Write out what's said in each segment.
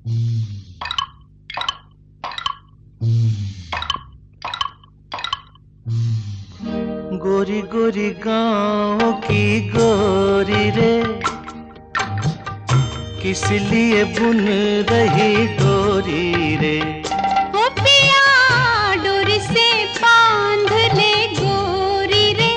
गोरी गोरी गाँव की गोरी रे, किस लिए बुन रही डोरी रे। ओ पिया डोरी से बांध ले गोरी रे,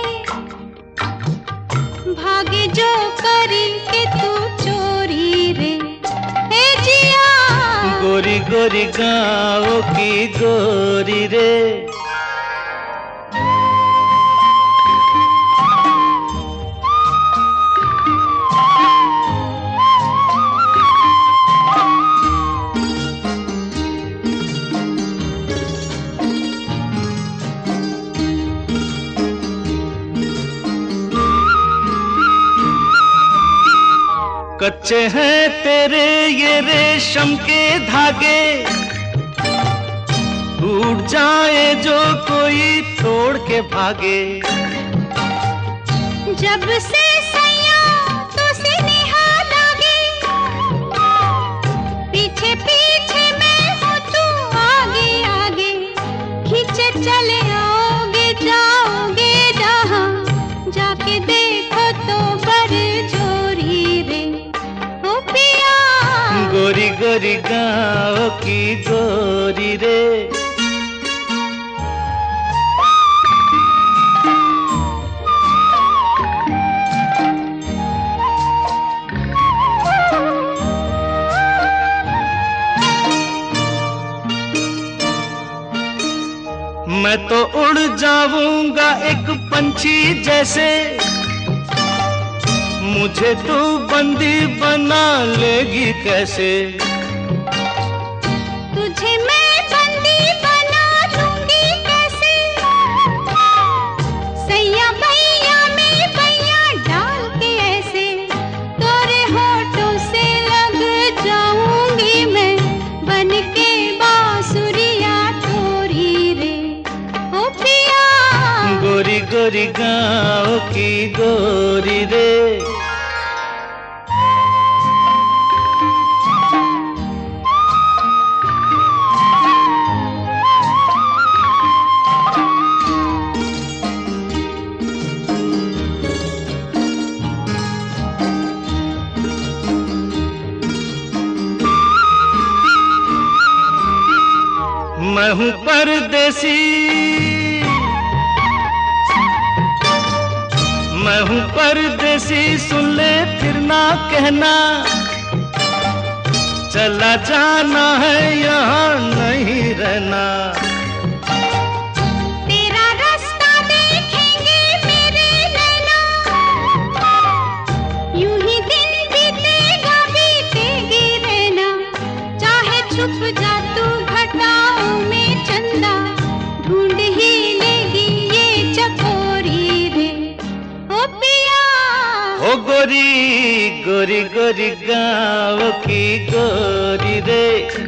भागे जो करी के तू चोरी रे। ए जिया गोरी गोरी गाँव की गोरी रे। कच्चे हैं तेरे ये रेशम के धागे, टूट जाए जो कोई तोड़ के भागे। जब से सैया तो सिनेहा लागे, पीछे पीछे मैं हूँ तू आगे आगे। खींचे चले आओगे जाओगे जहाँ, जाके देखो तो बरजोरी रे। ओ पिया गोरी गोरी गाँव की गोरी रे। मैं तो उड़ जाऊंगा एक पंछी जैसे, मुझे तू बंदी बना लेगी कैसे। तुझे मैं बंदी बना लूंगी कैसे, सैया भैया में भैया डाल के ऐसे। तोरे होठों से लग जाऊंगी मैं, बन के बांसुरिया तोरी रे। ओ पिया गोरी गोरी गाँव की गोरी रे। मैं हूँ परदेसी, मैं हूँ परदेसी, सुन ले फिर ना कहना। चला जाना है यहाँ नहीं रहना। तेरा रास्ता देखेंगे मेरे नैना, यूं ही दिन बीतेगा बीतेगी रहना। चाहे छुप जा तू घटाओं में चंदा, ढूंढ ही लेगी ये चकोरी रे। ओ पिया ओ गोरी गोरी गोरी गाँव की गोरी रे,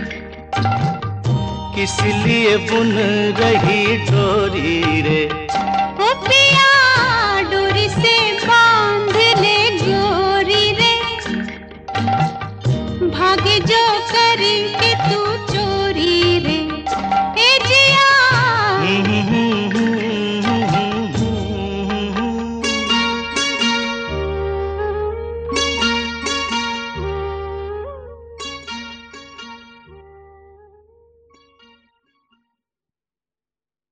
किस लिए बुन रही डोरी रे। ओ पिया डोरी से बांध ले गोरी रे, भागे जो करके